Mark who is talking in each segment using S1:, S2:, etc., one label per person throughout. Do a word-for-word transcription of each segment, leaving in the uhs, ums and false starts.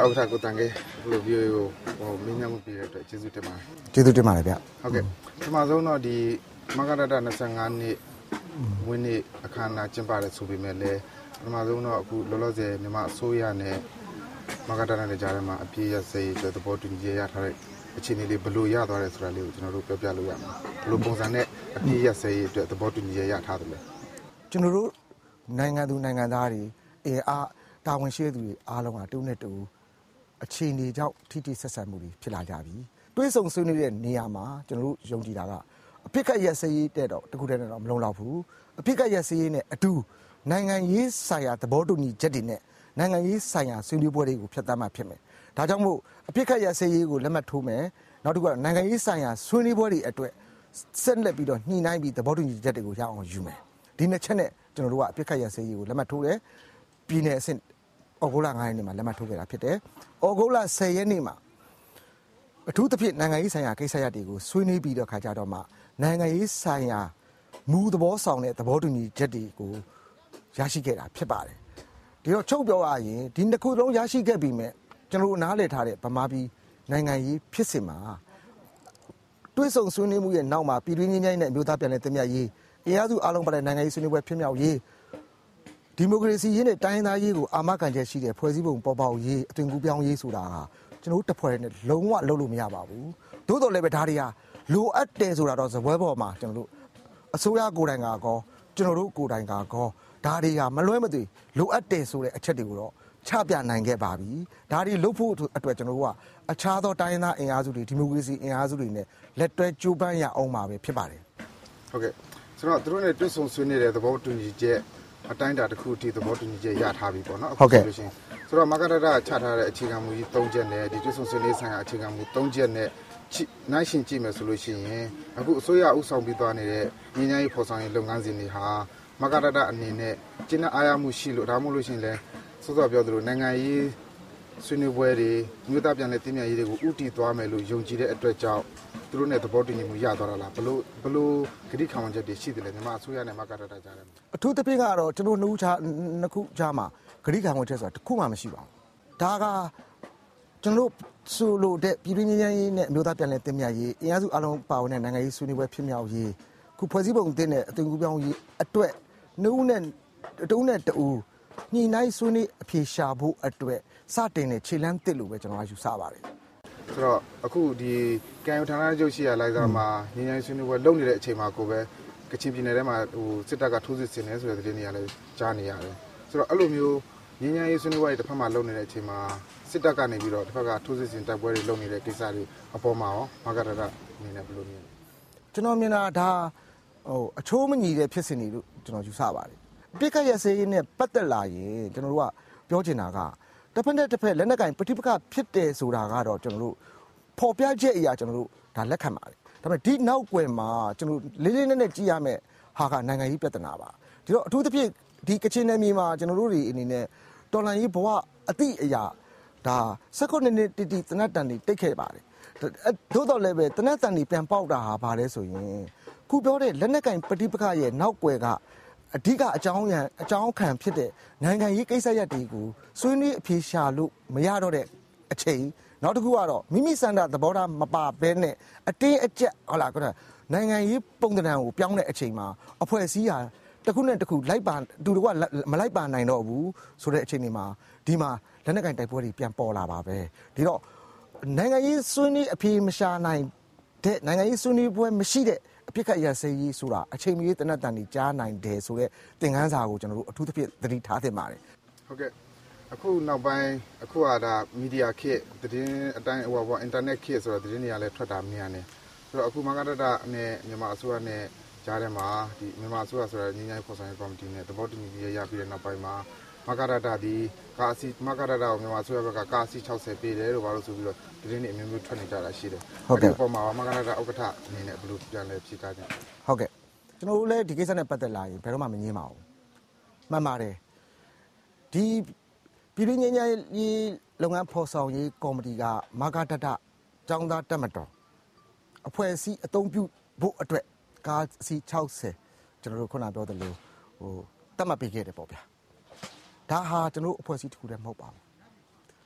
S1: ဥက္ကဋ္ဌကိုတန်ခဲ့ဘလိုဗီဒီယိုဟိုမင်းညမှုပြတဲ့အတွက်ကျေးဇူးတင်ပါတယ်
S2: ကျေးဇူးတင်ပါတယ်ဗျ
S1: ဟုတ်ကဲ့ပထမဆုံးတော့ဒီမကရတ၂၅နှစ်ဝင်းနေ့အခမ်းအနားကျင်းပတယ်ဆိုပေမဲ့လည်းပထမဆုံးတော့အခုလောလောဆယ်မြန်မာအစိုးရနဲ့မကရတနဲ့ကြားထဲမှာအပြည့်ရစေတဲ့သဘောတူညီချက်ရထားတဲ့အခြေအနေလေးဘလို့ရသွားတယ်ဆိုတာလေးကိုကျွန်တော်တို့ပြောပြလို့ရမှာဘလို့ပုံစံနဲ့အပြည့်ရစေတဲ့သဘောတူညီချက်ရထားတယ်လေ
S2: ကျွန်တော်တို့နိုင်ငံသူနိုင်ငံသားတွေအဲအားတာဝန်ရှိသူတွေအားလုံးကတူနဲ့တူအခြေအနေကြောင့်ထိထိဆက်ဆက်မှုတွေဖြစ်လာကြပြီတွေးဆုံဆွေးနွေးတဲ့နေရာမှာကျွန်တော်တို့ယုံကြည်တာကအဖြစ်ကရက်စရေးတဲ့တော့တခုတည်းနဲ့တော့မလုံလောက်ဘူးအဖြစ်ကရက်စရေးနဲ့အတူနိုင်ငံရေးဆိုင်ရာသဘောတူညီချက်တွေနဲ့နိုင်ငံရေးဆိုင်ရာဆွေးနွေးပွဲတွေကိုဖျက်ဆီးမှဖြစ်မယ်ဒါကြောင့်မို့အဖြစ်ကရက်စရေးကိုလက်မှတ်ထိုးမယ်နောက်တစ်ခုကနိုင်ငံရေးဆိုင်ရာဆွေးနွေးပွဲတွေအတွက်ဆက်လက်ပြီးတော့ညှိနှိုင်းပြီးသဘောတူညီချက်တွေကိုရအောင်ယူမယ်ဒီနှစ်ချက်နဲ့ကျွန်တော်တို့ကအဖြစ်ကရက်စရေးကိုလက်မှတ်ထိုးတယ်ပြည်နယ်အဆင့်ဩဂုတ်လ၅ရက်နေ့မှာလက်မှတ်ထိုးခဲ့တာဖြစ်တယ်။ဩဂုတ်လ၁၀ရက်နေ့မှာအထူးသဖြင့်နိုင်ငံရေးဆိုင်ရာကိစ္စရပ်တွေကိုဆွေးနွေးပြီးတော့ခါကြတော့မှနိုင်ငံရေးဆိုင်ရာမူသဘောဆောင်တဲ့သဘောတူညီချက်တွေကိုရရှိခဲ့တာဖြစ်ပါတယ်။ဒီတော့ချုပ်ပြောရရင်ဒီနှစ်ခုလုံးရရှိခဲ့ပြီးမြဲကျွန်တော်နားလည်ထားတဲ့ဗမာပြည်နိုင်ငံရေးဖြစ်စဉ်မှာတွဲဆုံဆွေးနွေးမှုရဲ့နောက်မှာပြည်တွင်းငြိမ်းချမ်းရေးနဲ့အမျိုးသားပြည်လဲတင်မြတ်ရေးအင်အားစုအားလုံးပါတဲ့နိုင်ငံရေးဆွေးနွေးပွဲဖြစ်မြောက်ရေးဒီမိုကရေစီရေးနဲ့တိုင်းသားရေးကိုအာမခံချက်ရှိတဲ့ဖွဲ့စည်းပုံပေါ်ပေါက်ရေးအသွင်ကူးပြောင်းရေးဆိုတာကကျွန်တော်တို့တစ်ဖွဲ့နဲ့လုံးဝလုပ်လို့မရပါဘူး။သို့တော်လည်းပဲဒါတွေကလိုအပ်တယ်ဆိုတာတော့ဇပွဲပေါ်မှာကျွန်တော်တို့အစိုးရကိုယ်တိုင်ကကောကျွန်တော်တို့ကိုယ်တိုင်ကကောဒါတွေကမလွဲမသွေလိုအပ်တယ်ဆိုတဲ့အချက်တွေကိုတော့ချပြနိုင်ခဲ့ပါပြီ။ဒါတွေလုပ်ဖို့အတွက်ကျွန်တော်တို့ကအခြားသောတိုင်းသားအင်အားစုတွေဒီမိုကရေစီအင်အားစုတွေနဲ့လက်တွဲကြိုးပမ်းရအောင်ပါပဲဖြစ်ပါတယ်
S1: ။ဟုတ်ကဲ့ဆိုတော့သူတို့နဲ့တွဲဆုံဆွေးနွေးတဲ့သဘောတူညီချက်အတိုင်းတာတစ်ခုအထိသဘောတူညီချက်ရထားပြီပေါ့နော်
S2: အခုဆို
S1: လို့ရှိရင်ဆိုတော့မကရတချထားတဲ့အခြေခံမူကြီး၃ချက်နဲ့ဒီတွဲဆုံဆွေးနွေးဆိုင်ရာအခြေခံမူ၃ချက်နဲ့နိုင်ရှင်ကြည့်မယ်ဆိုလို့ရှိရင်အခုအစိုးရဥဆောင်ပြီးသွားနေတဲ့ညီညာရေးဖော်ဆောင်ရေးလုပ်ငန်းစဉ်တွေဟာမကရတအနေနဲ့ကျင်းအားရမှုရှိလို့ဒါမှမဟုတ်လို့ရှိရင်လည်းစောစောပြောသလိုနိုင်ငံရေးဆွေးနွေးပွဲတွေမြို့သားပြန်လည်တည်မြဲရေးတွေကိုဥတီသွားမယ်လို့ယုံကြည်တဲ့အတွက်ကြောင့်သူတို့နဲ့သဘောတူညီမှုရသွားတာလားဘလို့ဘလို့ဂတိခံဝန်ချက်တွေရှိတယ်လေမြန်မာအစိုးရနဲ့မကရတကြားတယ်
S2: အထူးသဖြင့်ကတော့ကျွန်တော်နှုတ်ချနှစ်ခုကြားမှာဂတိခံဝန်ချက်ဆိုတာတစ်ခုမှမရှိပါဘူးဒါကကျွန်တော်ဆိုလို့တဲ့ပြည်ပြည်ငြိမ်းချမ်းရေးနဲ့အမျိုးသားပြန်လည်တည်မြဲရေးအင်အားစုအလုံးပါဝင်တဲ့နိုင်ငံရေးဆွေးနွေးပွဲဖြစ်မြောက်ရေးခုဖွဲ့စည်းပုံတင်တဲ့အသွင်ကူးပြောင်းရေးအတွက်နှုတ်နဲ့တုံးနဲ့တူညှိနှိုင်းဆွေးနွေးအဖြေရှာဖို့အတွက်စတင်တဲ့ခြေလှမ်းတစ်လို့ပဲကျွန်တော်ယူဆပါတယ်
S1: ဆိုတော့အခုဒီကံယူဌာနချုပ်ရှိရလိုက်သားမှာညဉ့်ညဉ့်ဆွေးနွေးပွဲလုပ်နေတဲ့အချိန်မှာကိုပဲကချင်ပြည်နယ်ထဲမှာဟိုစစ်တပ်ကထိုးစစ်ဆင်နေဆိုတဲ့သတင်းတွေကလည်းကြားနေရတယ်ဆိုတော့အဲ့လိုမျိုးညဉ့်ညဉ့်ရေးဆွေးနွေးပွဲတွေတစ်ဖက်မှာလုပ်နေတဲ့အချိန်မှာစစ်တပ်ကနေပြီးတော့တစ်ဖက်ကထိုးစစ်ဆင်တိုက်ပွဲတွေလုပ်နေတဲ့ကိစ္စတွေအပေါ်မှာရောမကရတအနေနဲ့ဘယ်လိုမြင်လဲ
S2: ကျွန်တော်မြင်တာဒါဟိုအချိုးမညီတဲ့ဖြစ်စဉ်တွေလို့ကျွန်တော်ယူဆပါတယ်ပြစ်ခတ်ရစေးနဲ့ပတ်သက်လာရင်ကျွန်တော်တို့ကပြောချင်တာကတစ်ဖက်နဲ့တစ်ဖက်လက်နက်ကင်ပဋိပက္ခဖြစ်တယ်ဆိုတာကတော့ကျွန်တော်တို့ဖော်ပြချက်အရာကျွန်တော်တို့ဒါလက်ခံပါတယ်ဒါပေမဲ့ဒီနောက်ွယ်မှာကျွန်တော်လေးလေးနက်နက်ကြည့်ရမယ်ဟာကနိုင်ငံရေးပြဿနာပါဒီတော့အထူးသဖြင့်ဒီကချင်နယ်မြေမှာကျွန်တော်တို့တွေအနေနဲ့တော်လန်ရေးဘဝအတိအရာဒါ၁၉နှစ်တီတီတနတ်တန်တွေတိတ်ခဲ့ပါတယ်သို့တော်လည်းပဲတနတ်တန်တွေပြန်ပေါက်တာဟာဘာလဲဆိုရင်ခုပြောတဲ့လက်နက်ကင်ပဋိပက္ခရဲ့နောက်ွယ်ကအဓိကအကြောင်းရန်အကြောင်းခံဖြစ်တဲ့နိုင်ငံရေးကိစ္စရပ်တွေကိုဆွေးနွေးအဖြေရှာလို့မရတော့တဲ့အချိန်နောက်တစ်ခုကတော့မိမိစံတာသဘောထားမပါဘဲနဲ့အတင်းအကျပ်ဟုတ်လားကွာနိုင်ငံရေးပုံသဏ္ဍာန်ကိုပြောင်းတဲ့အချိန်မှာအဖွဲ့အစည်းဟာတစ်ခုနဲ့တစ်ခုလိုက်ပါတူတကွမလိုက်ပါနိုင်တော့ဘူးဆိုတဲ့အချိန်တွေမှာဒီမှာလက်နက်ကင်တိုက်ပွဲတွေပြန်ပေါ်လာပါပဲဒီတော့နိုင်ငံရေးဆွေးနွေးအဖြေမရှာနိုင်တဲ့နိုင်ငံရေးဆွေးနွေးပွဲမရှိတဲ့အပြစ်ခတ်ရစရေးဆိုတာအချိန်မီတနတ်တန်ကြီးကြားနိုင်တယ်ဆိုတဲ့သင်ခန်းစာကိုကျွန်တော်တို့အထူးသဖြင့်သတိထားသင့်ပါတယ်
S1: ဟုတ်ကဲ့အခုနောက်ပိုင်းအခုကဒါမီဒီယာခေတ်သတင်းအတိုင်းဟိုဘောအင်တာနက်ခေတ်ဆိုတော့သတင်းတွေကလည်းထွက်တာမြန်နေဆိုတော့အခုမကရတနဲ့မြန်မာအစိုးရနဲ့ကြားထဲမှာဒီမြန်မာအစိုးရဆိုတာညီညာဖော်ဆောင်ရေးကော်မတီနဲ့သဘောတူညီချက်ရပြီးတဲ့နောက်ပိုင်းမှာမကရတဒီကာစီမကရတကိုမြန်မာအစိုးရဘက်ကကာစီ၆၀ပေးတယ်လို့ဘာလို့ဆိုပြီးတော့သတင်းတွေအမျိုးမျိုးထွက်နေကြတာရှိတယ်
S2: ဟုတ်ကဲ့
S1: ပုံမှာမကရတဥက္ကဋ္ဌအနေနဲ့ဘယ်လိုပြန်လဲဖြေကားကြ
S2: ဟုတ်ကဲ့ကျွန်တော်တို့လည်းဒီကိစ္စနဲ့ပတ်သက်လာရင်ဘယ်တော့မှမငြင်းပါဘူးမှန်ပါတယ်ဒီပြည်ပြည်ငြိမ်းချမ်းရေးလုပ်ငန်းဖော်ဆောင်ရေးကော်မတီကမကတတကျောင်းသားတက်မတော်အဖွဲ့အစည်းအသုံးပြုဖို့အတွက်ကာစီ၆၀ကျွန်တော်တို့ခုနပြောသလိုဟိုတတ်မှတ်ပေးခဲ့တယ်ပေါ့ဗျာဒါဟာကျွန်တော်တို့အဖွဲ့အစည်းတစ်ခုတည်းမဟုတ်ပါဘူး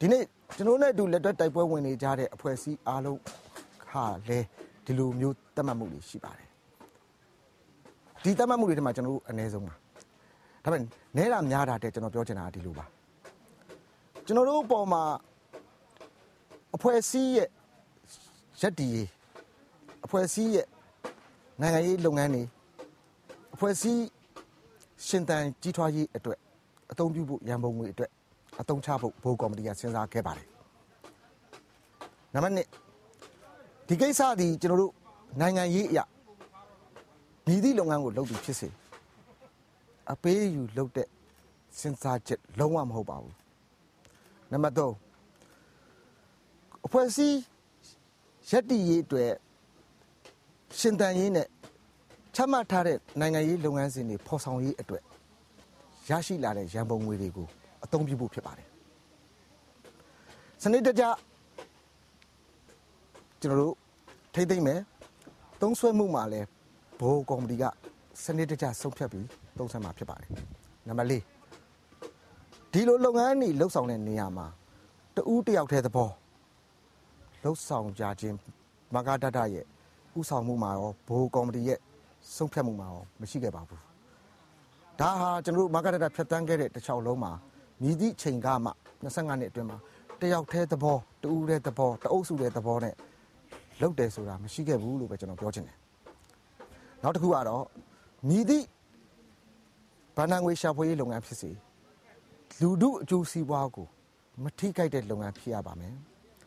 S2: ဒီနေ့ကျွန်တော်နဲ့အတူလက်တွဲတိုက်ပွဲဝင်နေကြတဲ့အဖွဲ့အစည်းအားလုံးဟာလည်းဒီလိုမျိုးတတ်မှတ်မှုတွေရှိပါတယ်ဒီတတ်မှတ်မှုတွေထဲမှာကျွန်တော်တို့အနည်းဆုံးပါဒါပေမဲ့နဲတာများတာတဲ့ကျွန်တော်ပြောချင်တာကဒီလိုပါကျွန်တော်တို့အပေါ်မှာအဖွဲ့အစည်းရဲ့ရက်တီရေးအဖွဲ့အစည်းရဲ့နိုင်ငံရေးလုပ်ငန်းတွေအဖွဲ့အစည်းရှင်သန်ကြီးထွားရေးအတွက်အသုံးပြုဖို့ရန်ပုံငွေအတွက်အသုံးချဖို့ဘိုးကော်မတီကစဉ်းစားခဲ့ပါတယ်နံပါတ်နှစ်ဒီကိစ္စဒီကျွန်တော်တို့နိုင်ငံရေးအရာဒီသည့်လုပ်ငန်းကိုလုပ်ပြီးဖြစ်စေအပေးယူလုပ်တဲ့စဉ်းစားချက်လုံးဝမဟုတ်ပါဘူးနံပါတ်သုံးအဖွဲ့အစည်းရက်တီရေးအတွက်ရှင်သန်ရေးနဲ့ချမှတ်ထားတဲ့နိုင်ငံရေးလုပ်ငန်းစဉ်တွေဖော်ဆောင်ရေးအတွက်ရရှိလာတဲ့ရန်ပုံငွေတွေကိုအသုံးပြုဖို့ဖြစ်ပါတယ်စနစ်တကျကျွန်တော်တို့ထိမ့်သိမ့်မယ်သုံးဆွဲမှုမှာလည်းဘိုးကော်မတီကစနစ်တကျဆုံးဖြတ်ပြီးသုံးဆမှာဖြစ်ပါတယ်နံပါတ်လေးဒီလိုလုပ်ငန်းတွေလှုပ်ဆောင်တဲ့နေရာမှာတဦးတယောက်တည်းသဘောလှုပ်ဆောင်ကြခြင်းမဂဒဒရဲ့ဥဆောင်မှုမှာရောဘိုးကော်မတီရဲ့ဆုံးဖြတ်မှုမှာရောမရှိခဲ့ပါဘူးဒါဟာကျွန်တော်တို့မဂဒဒဖြတ်တန်းခဲ့တဲ့တစ်ချောင်းလုံးမှာမြည်သည့်ချိန်ကမှနှစ်ဆယ့်ငါးနှစ်အတွင်းမှာတယောက်တည်းသဘောတဦးတည်းသဘောတအုပ်စုတည်းသဘောနဲ့လှုပ်တယ်ဆိုတာမရှိခဲ့ဘူးလို့ပဲကျွန်တော်ပြောချင်တယ်နောက်တစ်ခုကတော့မြည်သည့်ဗဏ္ဍာငွေရှာဖွေရေးလုပ်ငန်းဖြစ်စေလူထုအကျိုးစီးပွားကိုမထိခိုက်တဲ့လုပ်ငန်းဖြစ်ရပါမယ်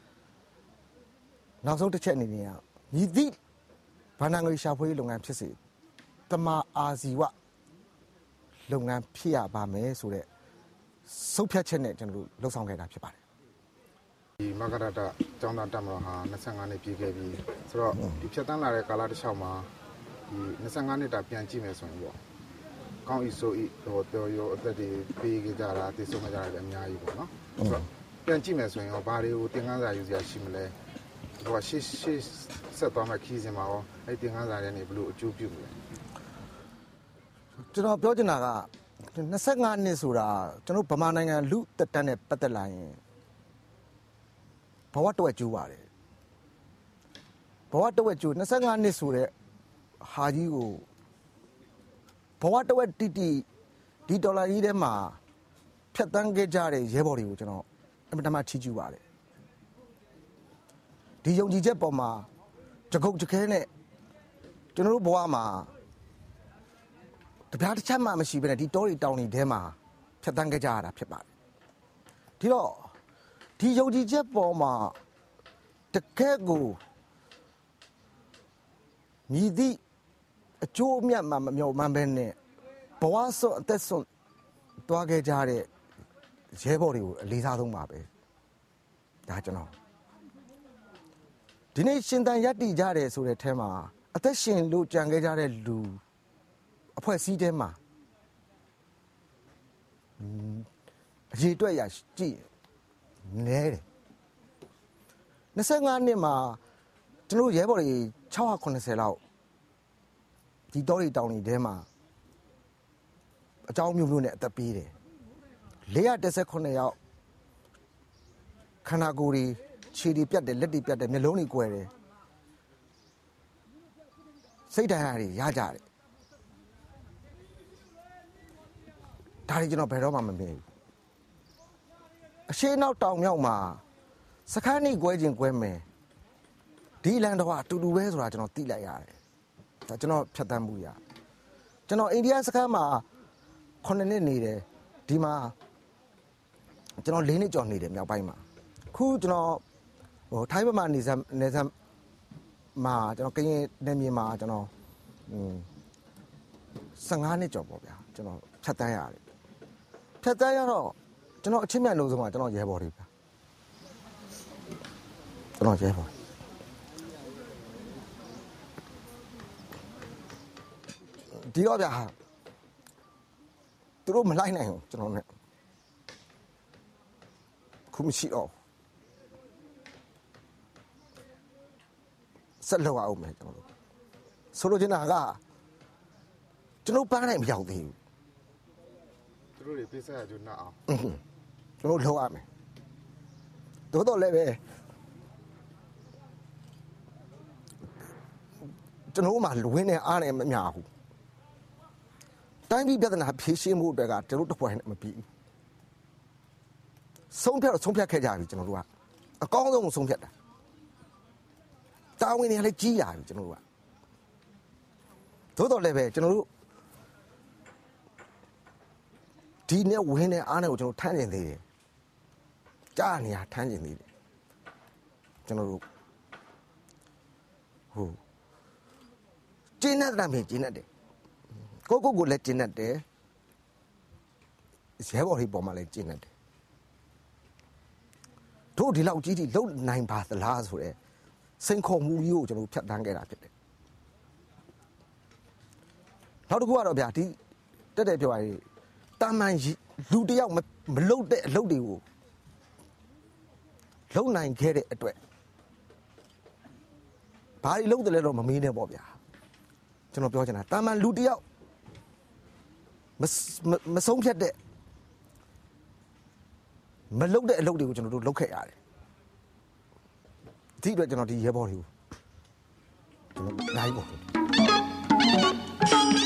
S2: နောက်ဆုံးတစ်ချက်အနေနဲ့ကမြည်သည့်ဗဏ္ဍာငွေရှာဖွေရေးလုပ်ငန်းဖြစ်စေတမာအာဇီဝလုပ်ငန်းဖြစ်ရပါမယ်ဆိုတဲ့ဆုံးဖြတ်ချက်နဲ့ကျွန်တော်တို့လှုပ်ဆောင်ခဲ့တာဖြစ်ပါတယ်
S1: ဒီမဂရတကျောင်းသားတက်မတော်ဟာနှစ်ဆယ့်ငါးနှစ်ပြည့်ခဲ့ပြီဆိုတော့ဒီဖြတ်တန်းလာတဲ့ကာလတစ်လျှောက်မှာဒီနှစ်ဆယ့်ငါးနှစ်တာပြန်ကြည့်မယ်ဆိုရင်ပေါ့ကောင်းဤဆိုဤဟိုတော်ရောအသက်တွေပေးကြတာတည်ဆုံးကြတာလည်းအများကြီးပေါ့နော်ဆိုတော့ပြန်ကြည့်မယ်ဆိုရင်ရောဘာတွေကိုသင်ခန်းစာယူစရာရှိမလဲဟိုရှေ့ရှေ့ဆက်သွားမှခီးစင်မှာရောအဲ့သင်ခန်းစာတွေနေဘလို့အကျိုးပြုလဲ
S2: ကျွန်တော်ပြောချင်တာကနှစ်ဆယ့်ငါးနှစ်ဆိုတာကျွန်တော်ဗမာနိုင်ငံလူတက်တန်းနဲ့ပတ်သက်လာရင်ဘဝတဝက်ကျိုးပါတယ်ဘဝတဝက်ကျိုးနှစ်ဆယ့်ငါးနှစ်ဆိုတဲ့ဟာကြီးကိုဘဝတဝက်တိတိဒီဒေါ်လာကြီးထဲမှာဖြတ်တန်းခဲ့ကြတဲ့ရဲဘော်တွေကိုကျွန်တော်အမှန်တမ်းချီးကျူးပါတယ်ဒီယုံကြည်ချက်ပေါ်မှာတကုတ်တခဲနဲ့ကျွန်တော်တို့ဘဝမှာတပြားတစ်ချက်မှမရှိဘဲနဲ့ဒီတောတွေတောင်တွေထဲမှာဖြတ်တန်းခဲ့ကြရတာဖြစ်ပါတယ်ဒီတော့ဒီယုံကြည်ချက်ပေါ်မှာတကယ်ကိုမြည်သည့်အကျိုးအမြတ်မှမမျှော်မှန်းဘဲနဲ့ဘဝဆွအသက်ဆွတွားခဲ့ကြတဲ့ရဲဘော်တွေကိုအလေးစားဆုံးပါပဲဒါကျွန်တော်ဒီနေ့ရှင်သန်ရပ်တည်ကြတယ်ဆိုတဲ့အထဲမှာအသက်ရှင်လို့ကြံခဲ့ကြတဲ့လူအဖွဲ့အစည်းထဲမှာအရေးအတွက်ရကြည့်နဲတယ်နှစ်ဆယ့်ငါးနှစ်မှာကျွန်တော်ရဲဘော်တွေ၆ခုနှစ်ဆယ်လောက်ဒီတောတွေတောင်တွေထဲမှာအကြောင်းမျိုးမျိုးနဲ့အသက်ပေးတယ်၄၁၈ယောက်ခန္ဓာကိုယ်တွေခြေတွေပြတ်တယ်လက်တွေပြတ်တယ်မျက်လုံးတွေကွယ်တယ်စိတ်ဓာတ်တွေရကြတယ်ဒါတွေကျွန်တော်ဘယ်တော့မှမမြင်ဘူးအရှိနောက်တောင်မြောက်မှာစခန်းနေကွဲခြင်းကွဲမယ်ဒီလန်တော့အတူတူပဲဆိုတာကျွန်တော်သိလိုက်ရတယ်ဒါကျွန်တော်ဖြတ်တန်းမှုရကျွန်တော်အိန္ဒိယစခန်းမှာခုနှစ်နှစ်နေတယ်ဒီမှာကျွန်တော်လေးနှစ်ကျော်နေတယ်မြောက်ပိုင်းမှာခုကျွန်တော်ဟိုထိုင်းဘက်မှာနေစမ်းနေစမ်းမှာကျွန်တော်ကရင်နယ်မြေမှာကျွန်တော်อืมဆယ့်ငါးနှစ်ကျော်ပေါ့ဗျာကျွန်တော်ဖြတ်တန်းရတယ်ဖြတ်တန်းရတော့ကျွန်တော်အချင်းမြတ်လို့ဆုံးကကျွန်တော်ရဲဘော်တွေဗျာကျွန်တော်ရဲဘော်ဒီတော့ဗျာသူတို့မလိုက်နိုင်ဘူးကျွန်တော်နဲ့ခုမရှိတော့ဆက်လောက်အောင်မယ်ကျွန်တော်တို့ဆိုလိုချင်တာကကျွန်တော်ပန်းနိုင်မရောက်သေးဘူး
S1: သူတို့တွေပြစ်ဆက်ရကြနာအောင်
S2: ကျွန်တော်လောက်ရမယ်သို့တော်လည်းပဲကျွန်တော်မှဝင်းနေအားနဲ့မမျှဘူးတိုင်းပြည်ပြဿနာဖြေရှင်းမှုအတွက်ကကျွန်တော်တို့တစ်ဖွဲ့နဲ့မပြီးဘူးဆုံးဖြတ်တော့ဆုံးဖြတ်ခဲ့ကြပြီကျွန်တော်တို့ကအကောင်းဆုံးဆုံးဖြတ်တာတာဝန်တွေလည်းကြီးရပြီကျွန်တော်တို့ကသို့တော်လည်းပဲကျွန်တော်တို့ဒီနဲ့ဝင်းနေအားနဲ့ကိုကျွန်တော်ထမ်းကျင်သေးတယ်ကြားနေရထမ်းကျင်သေးတယ်ကျွန်တော်တို့ဟိုကျင်းတဲ့တမ်းပြင်ကျင်းတဲ့ကိုကိုကိုလည်းကျင်းတဲ့ရဲဘော်ဟိပေါ်မှာလည်းကျင်းတဲ့တို့ဒီလောက်ကြီးကြီးလုံနိုင်ပါသလားဆိုတဲ့စိန်ခေါ်မှုကြီးကိုကျွန်တော်ဖြတ်တန်းခဲ့တာဖြစ်တယ်နောက်တစ်ခုကတော့ဗျာဒီတက်တဲ့ပြောရည်တာမန်လူတယောက်မလုံတဲ့အလုပ်တွေကိုလုံနိုင်ခဲ့တဲ့အတွက်ဘာတွေလုံတယ်လဲတော့မမေးနဲ့ပေါ့ဗျာကျွန်တော်ပြောချင်တာတာမန်လူတယောက်မမဆုံးဖြတ်တဲ့မလုံတဲ့အလုပ်တွေကိုကျွန်တော်တို့လုပ်ခဲ့ရတယ်ဒီအတွက်ကျွန်တော်ဒီရဲဘော်တွေကိုကျွန်တော်နိုင်ပါ